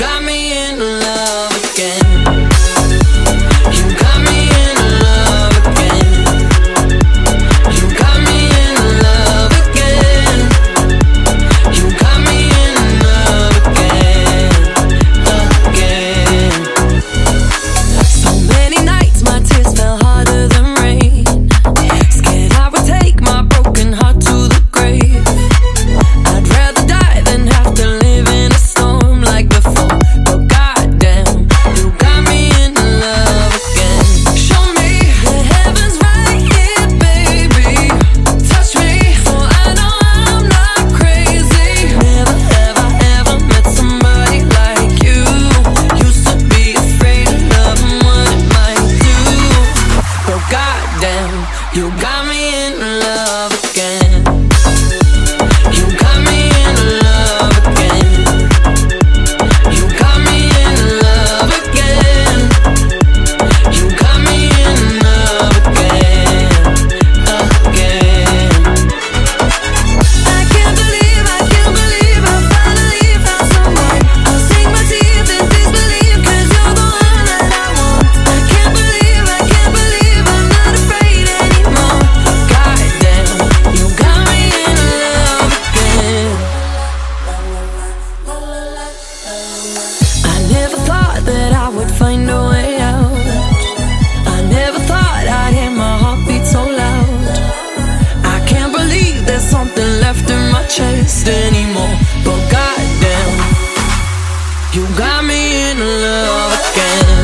got me in love again. You got me in love again. You got me in love again. You got me in love again, again. So many nights my tears fell harder than rain. Scared I would take my broken heart to the grave. I'd rather die than have to live in a storm like before. But goddamn, you got me in love again. Show me the heavens right here, baby. Touch me, for I know I'm not crazy. Never have I ever met somebody like you. Used to be afraid of love and what it might do. But goddamn, you got me in love again. You got me in love again. You got me in love again. You got me in love again, again. I can't believe I finally found someone. I'll sink my teeth in disbelief, 'cause you're the one that I want. I can't believe I'm not afraid anymore. Goddamn, you got me in love again. I never thought that I would find a way out. I never thought I'd hear my heartbeat so loud. I can't believe there's something left in my chest anymore. But goddamn, you got me in love again.